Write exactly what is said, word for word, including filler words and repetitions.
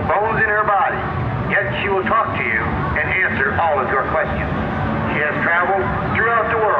bones in her body, yet she will talk to you and answer all of your questions. She has traveled throughout the world